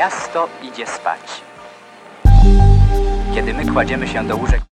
Miasto idzie spać. Kiedy my kładziemy się do łóżek